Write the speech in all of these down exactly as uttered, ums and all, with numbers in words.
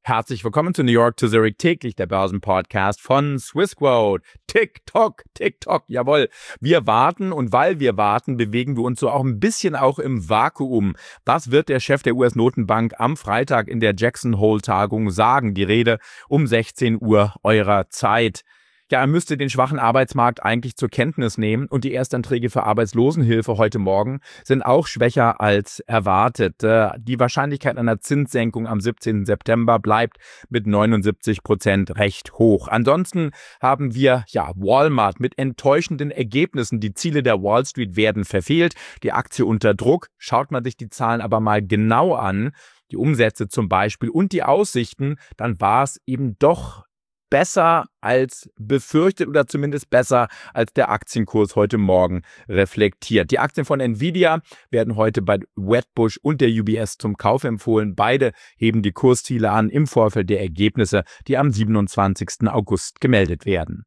Herzlich willkommen zu New York to Zurich täglich, der Börsenpodcast von Swissquote. TikTok, TikTok, jawohl. Wir warten und weil wir warten, bewegen wir uns so auch ein bisschen auch im Vakuum. Was wird der Chef der U S-Notenbank am Freitag in der Jackson-Hole-Tagung sagen? Die Rede um sechzehn Uhr eurer Zeit. Ja, er müsste den schwachen Arbeitsmarkt eigentlich zur Kenntnis nehmen und die Erstanträge für Arbeitslosenhilfe heute Morgen sind auch schwächer als erwartet. Die Wahrscheinlichkeit einer Zinssenkung am siebzehnten September bleibt mit neunundsiebzig Prozent recht hoch. Ansonsten haben wir ja Walmart mit enttäuschenden Ergebnissen. Die Ziele der Wall Street werden verfehlt, die Aktie unter Druck. Schaut man sich die Zahlen aber mal genau an, die Umsätze zum Beispiel und die Aussichten, dann war es eben doch besser als befürchtet oder zumindest besser als der Aktienkurs heute Morgen reflektiert. Die Aktien von Nvidia werden heute bei Wedbush und der U B S zum Kauf empfohlen. Beide heben die Kursziele an im Vorfeld der Ergebnisse, die am siebenundzwanzigsten August gemeldet werden.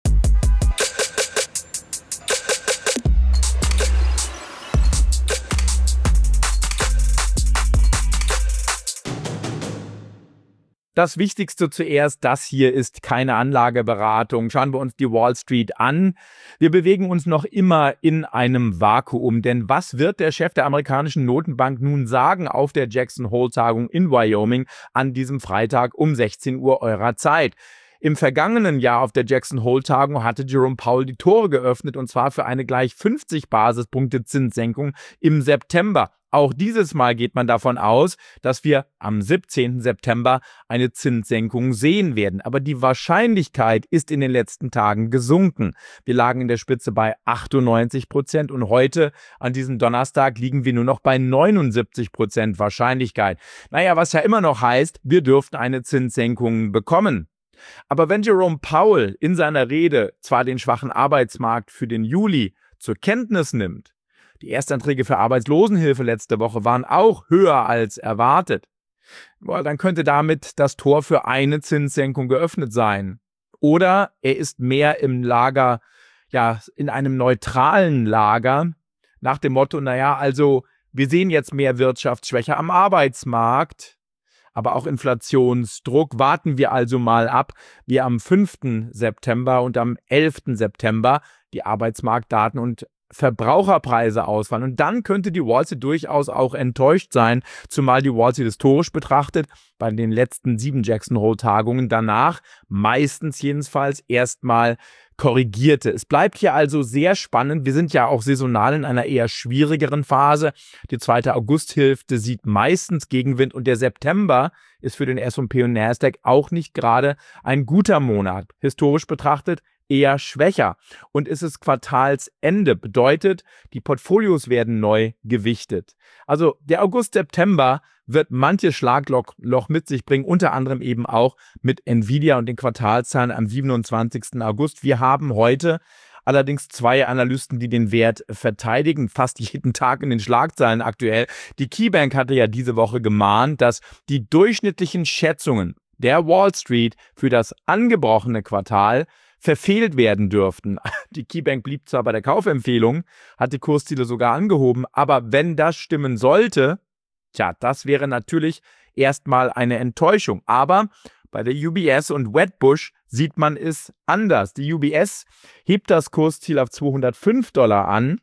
Das Wichtigste zuerst, das hier ist keine Anlageberatung. Schauen wir uns die Wall Street an. Wir bewegen uns noch immer in einem Vakuum, denn was wird der Chef der amerikanischen Notenbank nun sagen auf der Jackson-Hole-Tagung in Wyoming an diesem Freitag um sechzehn Uhr eurer Zeit? Im vergangenen Jahr auf der Jackson-Hole-Tagung hatte Jerome Powell die Tore geöffnet und zwar für eine gleich fünfzig Basispunkte Zinssenkung im September. Auch dieses Mal geht man davon aus, dass wir am siebzehnten September eine Zinssenkung sehen werden. Aber die Wahrscheinlichkeit ist in den letzten Tagen gesunken. Wir lagen in der Spitze bei achtundneunzig Prozent und heute an diesem Donnerstag liegen wir nur noch bei neunundsiebzig Prozent Wahrscheinlichkeit. Naja, was ja immer noch heißt, wir dürften eine Zinssenkung bekommen. Aber wenn Jerome Powell in seiner Rede zwar den schwachen Arbeitsmarkt für den Juli zur Kenntnis nimmt, die Erstanträge für Arbeitslosenhilfe letzte Woche waren auch höher als erwartet, dann könnte damit das Tor für eine Zinssenkung geöffnet sein. Oder er ist mehr im Lager, ja, in einem neutralen Lager, nach dem Motto, naja, also wir sehen jetzt mehr Wirtschaftsschwäche am Arbeitsmarkt, aber auch Inflationsdruck. Warten wir also mal ab, wie am fünften September und am elften September die Arbeitsmarktdaten und Verbraucherpreise ausfallen. Und dann könnte die Wall Street durchaus auch enttäuscht sein, zumal die Wall Street historisch betrachtet bei den letzten sieben Jackson-Hole-Tagungen danach meistens jedenfalls erstmal korrigierte. Es bleibt hier also sehr spannend. Wir sind ja auch saisonal in einer eher schwierigeren Phase. Die zweite Augusthälfte sieht meistens Gegenwind und der September ist für den S und P und Nasdaq auch nicht gerade ein guter Monat. Historisch betrachtet eher schwächer. Und es ist Quartalsende, bedeutet, die Portfolios werden neu gewichtet. Also der August-September wird manches Schlagloch Loch mit sich bringen, unter anderem eben auch mit Nvidia und den Quartalszahlen am siebenundzwanzigsten August. Wir haben heute allerdings zwei Analysten, die den Wert verteidigen, fast jeden Tag in den Schlagzeilen aktuell. Die KeyBank hatte ja diese Woche gemahnt, dass die durchschnittlichen Schätzungen der Wall Street für das angebrochene Quartal verfehlt werden dürften. Die KeyBank blieb zwar bei der Kaufempfehlung, hat die Kursziele sogar angehoben, aber wenn das stimmen sollte, tja, das wäre natürlich erstmal eine Enttäuschung. Aber bei der U B S und Wedbush sieht man es anders. Die U B S hebt das Kursziel auf zweihundertfünf Dollar an.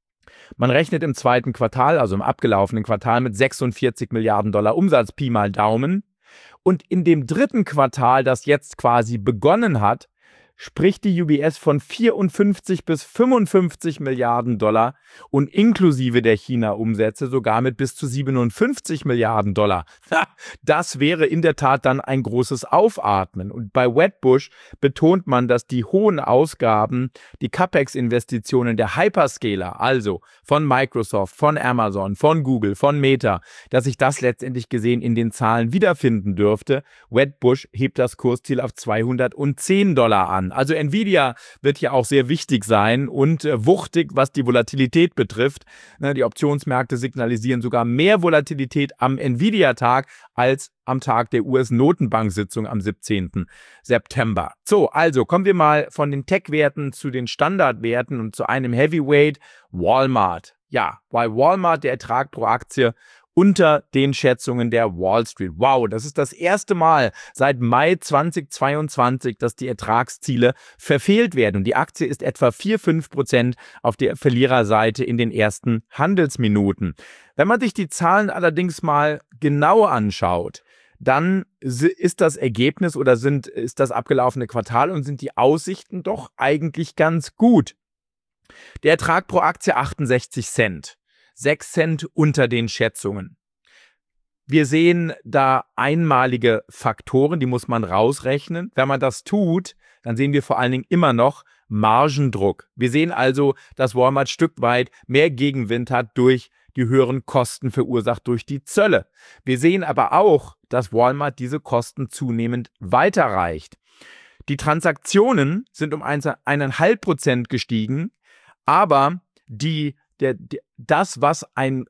Man rechnet im zweiten Quartal, also im abgelaufenen Quartal, mit sechsundvierzig Milliarden Dollar Umsatz, Pi mal Daumen. Und in dem dritten Quartal, das jetzt quasi begonnen hat, spricht die U B S von vierundfünfzig bis fünfundfünfzig Milliarden Dollar und inklusive der China-Umsätze sogar mit bis zu siebenundfünfzig Milliarden Dollar. Das wäre in der Tat dann ein großes Aufatmen. Und bei Wedbush betont man, dass die hohen Ausgaben, die CapEx-Investitionen der Hyperscaler, also von Microsoft, von Amazon, von Google, von Meta, dass sich das letztendlich gesehen in den Zahlen wiederfinden dürfte. Wedbush hebt das Kursziel auf zweihundertzehn Dollar an. Also Nvidia wird hier auch sehr wichtig sein und äh, wuchtig, was die Volatilität betrifft. Ne, die Optionsmärkte signalisieren sogar mehr Volatilität am Nvidia-Tag als am Tag der U S-Notenbank-Sitzung am siebzehnten September. So, also kommen wir mal von den Tech-Werten zu den Standardwerten und zu einem Heavyweight, Walmart. Ja, bei Walmart der Ertrag pro Aktie unter den Schätzungen der Wall Street. Wow, das ist das erste Mal seit Mai zweitausendzweiundzwanzig, dass die Ertragsziele verfehlt werden. Und die Aktie ist etwa vier bis fünf Prozent auf der Verliererseite in den ersten Handelsminuten. Wenn man sich die Zahlen allerdings mal genau anschaut, dann ist das Ergebnis oder sind, ist das abgelaufene Quartal und sind die Aussichten doch eigentlich ganz gut. Der Ertrag pro Aktie achtundsechzig Cent, sechs Cent unter den Schätzungen. Wir sehen da einmalige Faktoren, die muss man rausrechnen. Wenn man das tut, dann sehen wir vor allen Dingen immer noch Margendruck. Wir sehen also, dass Walmart Stück weit mehr Gegenwind hat durch die höheren Kosten verursacht durch die Zölle. Wir sehen aber auch, dass Walmart diese Kosten zunehmend weiterreicht. Die Transaktionen sind um eins Komma fünf Prozent gestiegen, aber die, der, der, das, was ein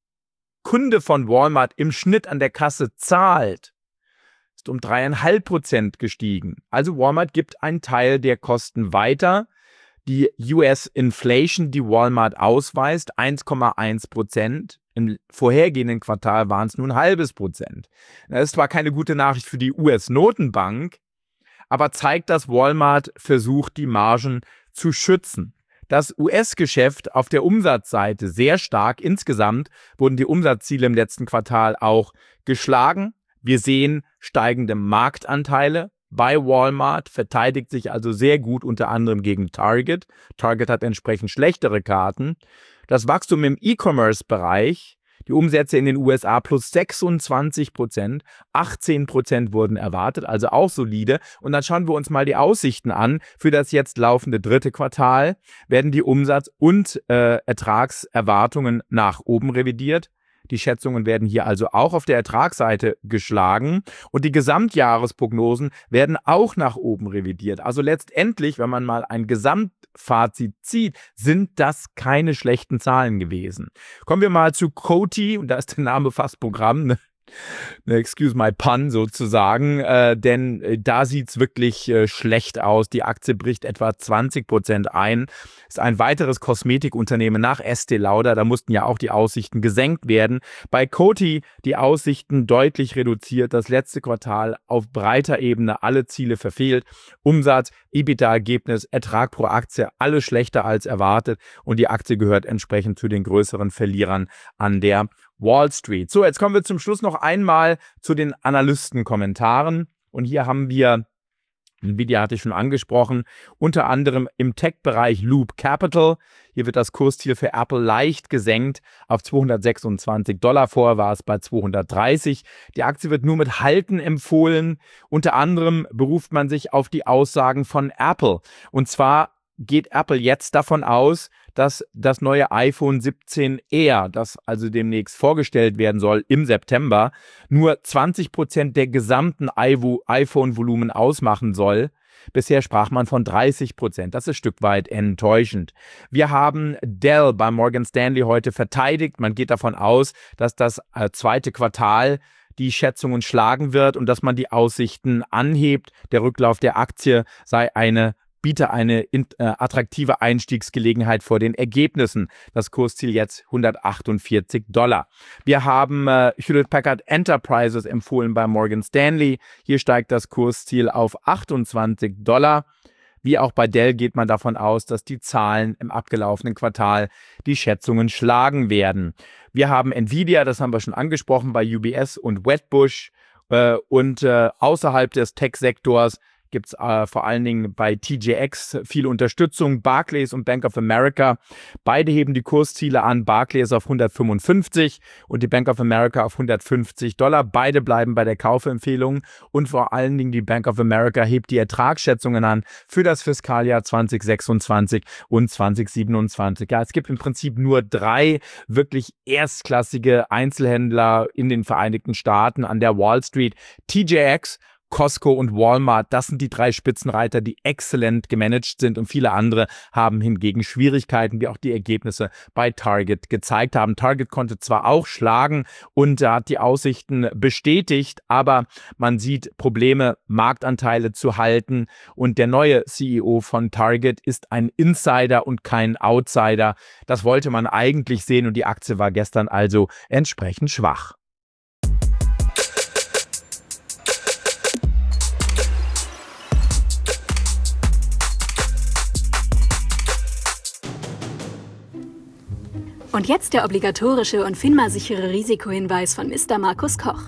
Kunde von Walmart im Schnitt an der Kasse zahlt, ist um drei Komma fünf Prozent gestiegen. Also Walmart gibt einen Teil der Kosten weiter. Die U S-Inflation, die Walmart ausweist, eins Komma eins Prozent. Im vorhergehenden Quartal waren es nur ein halbes Prozent. Das ist zwar keine gute Nachricht für die U S-Notenbank, aber zeigt, dass Walmart versucht, die Margen zu schützen. Das U S-Geschäft auf der Umsatzseite sehr stark. Insgesamt wurden die Umsatzziele im letzten Quartal auch geschlagen. Wir sehen steigende Marktanteile bei Walmart, verteidigt sich also sehr gut unter anderem gegen Target. Target hat entsprechend schlechtere Karten. Das Wachstum im E-Commerce-Bereich, die Umsätze in den U S A plus sechsundzwanzig Prozent, achtzehn Prozent wurden erwartet, also auch solide. Und dann schauen wir uns mal die Aussichten an. Für das jetzt laufende dritte Quartal werden die Umsatz- und äh, Ertragserwartungen nach oben revidiert. Die Schätzungen werden hier also auch auf der Ertragsseite geschlagen und die Gesamtjahresprognosen werden auch nach oben revidiert. Also letztendlich, wenn man mal ein Gesamtfazit zieht, sind das keine schlechten Zahlen gewesen. Kommen wir mal zu Coty, und da ist der Name fast Programm, ne? Excuse my pun sozusagen, äh, denn äh, da sieht es wirklich äh, schlecht aus. Die Aktie bricht etwa zwanzig Prozent ein. Ist ein weiteres Kosmetikunternehmen nach Estée Lauder. Da mussten ja auch die Aussichten gesenkt werden. Bei Coty die Aussichten deutlich reduziert. Das letzte Quartal auf breiter Ebene alle Ziele verfehlt. Umsatz, EBITDA-Ergebnis, Ertrag pro Aktie, alles schlechter als erwartet. Und die Aktie gehört entsprechend zu den größeren Verlierern an der Wall Street. So, jetzt kommen wir zum Schluss noch einmal zu den Analystenkommentaren. Und hier haben wir, Nvidia hatte ich schon angesprochen, unter anderem im Tech-Bereich Loop Capital. Hier wird das Kursziel für Apple leicht gesenkt auf zweihundertsechsundzwanzig Dollar. Vorher war es bei zweihundertdreißig. Die Aktie wird nur mit Halten empfohlen. Unter anderem beruft man sich auf die Aussagen von Apple. Und zwar geht Apple jetzt davon aus, dass das neue iPhone siebzehn Air, das also demnächst vorgestellt werden soll im September, nur zwanzig Prozent der gesamten iPhone-Volumen ausmachen soll. Bisher sprach man von dreißig Prozent. Das ist ein Stück weit enttäuschend. Wir haben Dell bei Morgan Stanley heute verteidigt. Man geht davon aus, dass das äh, zweite Quartal die Schätzungen schlagen wird und dass man die Aussichten anhebt. Der Rücklauf der Aktie sei eine biete eine äh, attraktive Einstiegsgelegenheit vor den Ergebnissen. Das Kursziel jetzt hundertachtundvierzig Dollar. Wir haben äh, Hewlett Packard Enterprises empfohlen bei Morgan Stanley. Hier steigt das Kursziel auf achtundzwanzig Dollar. Wie auch bei Dell geht man davon aus, dass die Zahlen im abgelaufenen Quartal die Schätzungen schlagen werden. Wir haben Nvidia, das haben wir schon angesprochen, bei U B S und Wedbush. Äh, und äh, außerhalb des Tech-Sektors gibt es äh, vor allen Dingen bei T J X viel Unterstützung. Barclays und Bank of America, beide heben die Kursziele an. Barclays auf hundertfünfundfünfzig und die Bank of America auf hundertfünfzig Dollar. Beide bleiben bei der Kaufempfehlung und vor allen Dingen die Bank of America hebt die Ertragsschätzungen an für das Fiskaljahr zweitausendsechsundzwanzig und zweitausendsiebenundzwanzig. Ja, es gibt im Prinzip nur drei wirklich erstklassige Einzelhändler in den Vereinigten Staaten an der Wall Street. T J X Costco und Walmart, das sind die drei Spitzenreiter, die exzellent gemanagt sind und viele andere haben hingegen Schwierigkeiten, wie auch die Ergebnisse bei Target gezeigt haben. Target konnte zwar auch schlagen und hat die Aussichten bestätigt, aber man sieht Probleme, Marktanteile zu halten und der neue C E O von Target ist ein Insider und kein Outsider. Das wollte man eigentlich sehen und die Aktie war gestern also entsprechend schwach. Und jetzt der obligatorische und FINMA-sichere Risikohinweis von Mister Markus Koch.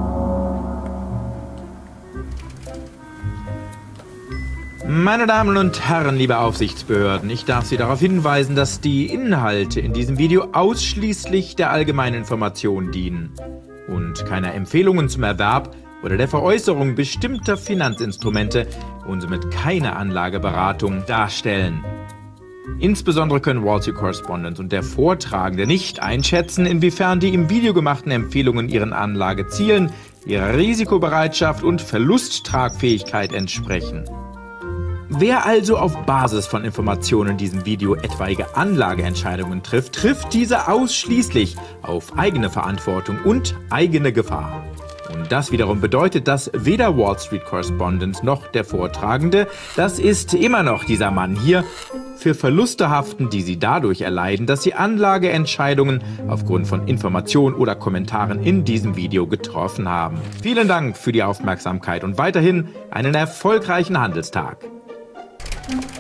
Meine Damen und Herren, liebe Aufsichtsbehörden, ich darf Sie darauf hinweisen, dass die Inhalte in diesem Video ausschließlich der allgemeinen Information dienen und keiner Empfehlungen zum Erwerb oder der Veräußerung bestimmter Finanzinstrumente und somit keine Anlageberatung darstellen. Insbesondere können Wall Street Correspondent und der Vortragende nicht einschätzen, inwiefern die im Video gemachten Empfehlungen ihren Anlagezielen, ihrer Risikobereitschaft und Verlusttragfähigkeit entsprechen. Wer also auf Basis von Informationen in diesem Video etwaige Anlageentscheidungen trifft, trifft diese ausschließlich auf eigene Verantwortung und eigene Gefahr. Und das wiederum bedeutet, dass weder Wall Street Correspondent noch der Vortragende, das ist immer noch dieser Mann hier, für Verluste haften, die sie dadurch erleiden, dass sie Anlageentscheidungen aufgrund von Informationen oder Kommentaren in diesem Video getroffen haben. Vielen Dank für die Aufmerksamkeit und weiterhin einen erfolgreichen Handelstag.